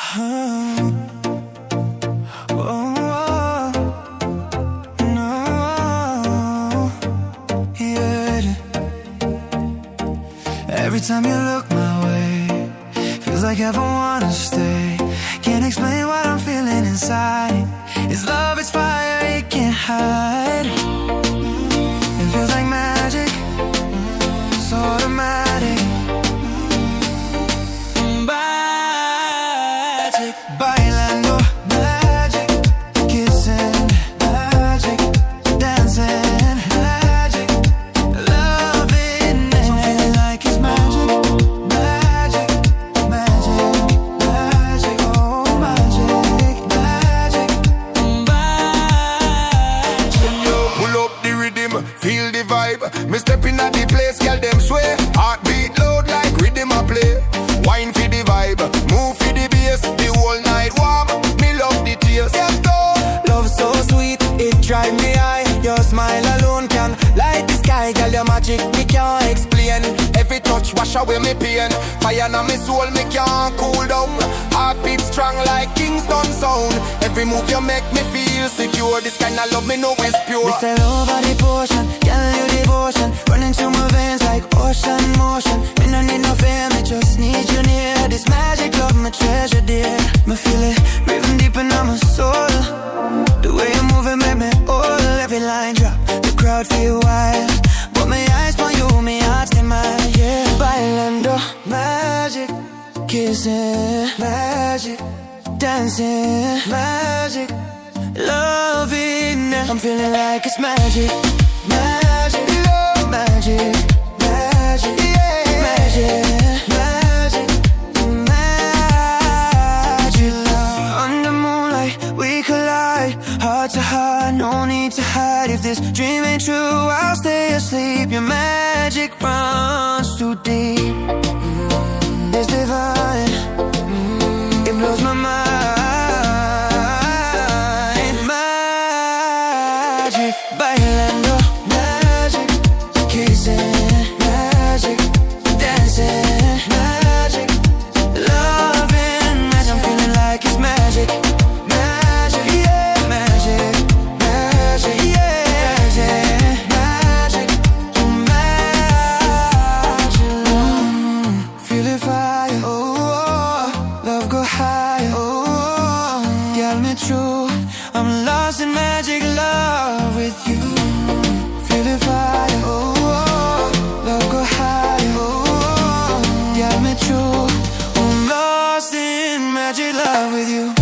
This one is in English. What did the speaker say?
Oh, oh, no, yeah. Every time you look my way, feels like heaven wanna stay. Can't explain what I'm feeling inside. It's love, it's fire, it can't hide. It feels like magic, so automatic. Magic, bailando, magic, kissing, magic, dancing, magic, loving it. I'm feeling like it's magic, magic, magic, magic, oh magic, magic, magic. When you pull up the rhythm, feel the vibe. Me step in at the place, girl them sway. Heartbeat loud like rhythm a play. Wine for the vibe, move for the bass. The whole night warm, me love the taste. Yes, go. Love so sweet, it drive me high. Your smile alone can light the sky. Girl, your magic, me can't explain. Every touch wash away me pain. Fire na me soul, me can't cool down. Heartbeat strong like Kingston sound. Every move you make me feel secure. This kind of love me know is pure. We sail over the potion, girl, you devotion. Running through my veins like ocean motion. Me no need no fame, me just need you near. This magic love, my treasure, dear. Me feel it breathing deep in my soul. The way you move it make me whole. Every line drop, the crowd feel wild. But my eyes on you, me heart stay mine, yeah. Bailando, magic, kissing, magic, dancing, magic, loving it. I'm feeling like it's magic, magic, love, magic, magic, yeah, magic, magic, magic, love. Under moonlight, we collide, heart to heart, no need to hide. If this dream ain't true, I'll stay asleep. Your magic runs too deep. It's divine, it blows my mind. Magic, bailando, magic, kissing, magic, dancing, magic, loving, magic. I'm feeling like it's magic, magic, yeah, magic, magic, yeah, magic, magic, magic. Feel it fire, oh, love go higher, oh, got me true. I'm lost in magic love with you. Feel it fire, oh, love go higher, oh, got me true. I'm lost in magic love with you.